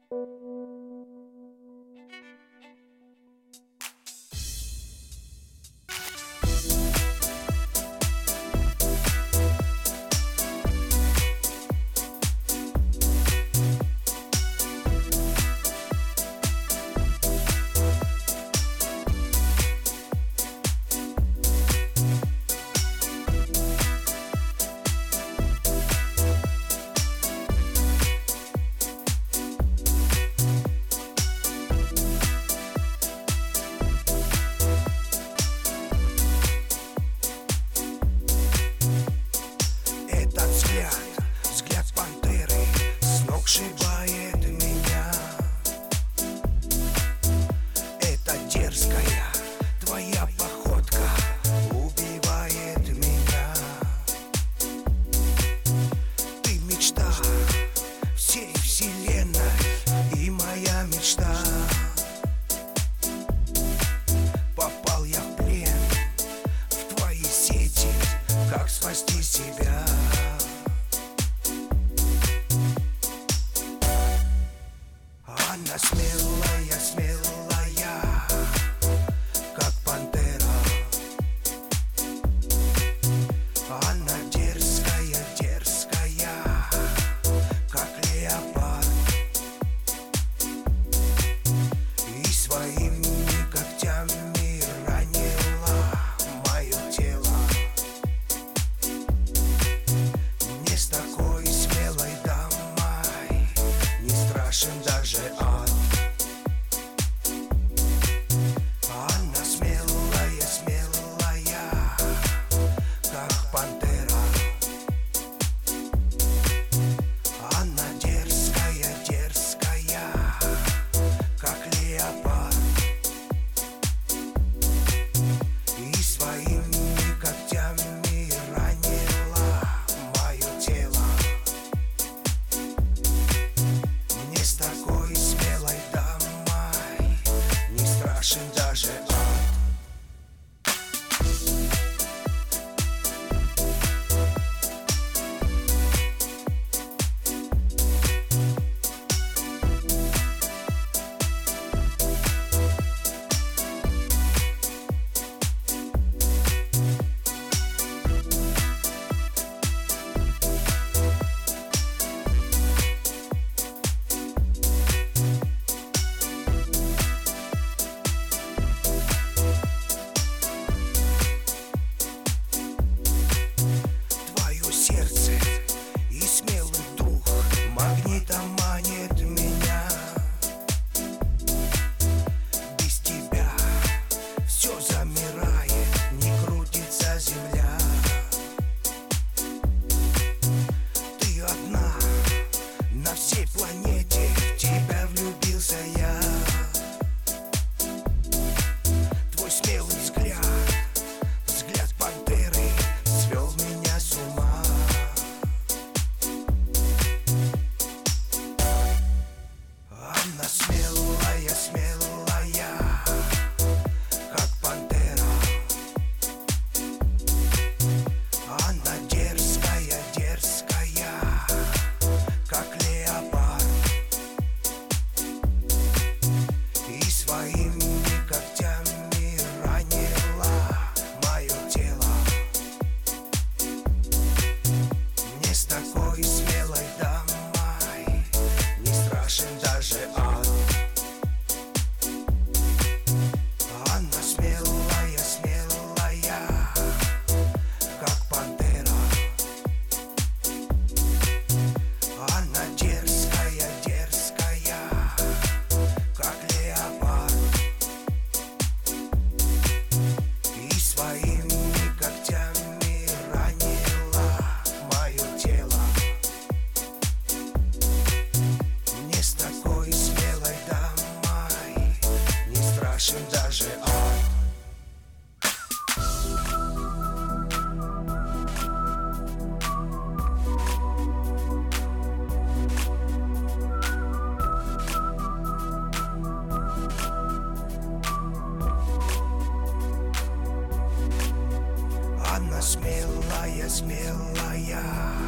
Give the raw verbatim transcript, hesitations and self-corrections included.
Взгляд пантеры с ног сшибает меня. Это дерзкая твоя походка убивает меня. Ты мечта всей вселенной и моя мечта. Попал я в плен, в твои сети, как спасти себя? Она смелая, смелая, как пантера. Она дерзкая, дерзкая, как леопард. И своими когтями ранила мое тело. Мне с такой смелой дамой не страшен даже ад. Она смелая, смелая, как пантера. Она дерзкая, дерзкая, как леопард. И своими когтями ранила мое тело. Мне с такой смелой дамой не страшен даже ад. Сердце и смелый дух магнитом манит меня. Без тебя все замирает, не крутится земля. Ты одна на всей планете, в тебя влюбился я. Твой смелый взгляд, взгляд пантеры свел меня с ума. Она смелая, смелая, как пантера. Она дерзкая, дерзкая, как леопард. И своими когтями ранила мое тело. Мне с такой смелой дамой не страшен даже ад. Она смелая, смелая, как пантера. Она дерзкая, дерзкая, как леопард. И своими когтями ранила мое тело. Мне с такой смелой дамой не страшен даже ад. Она смелая, смелая,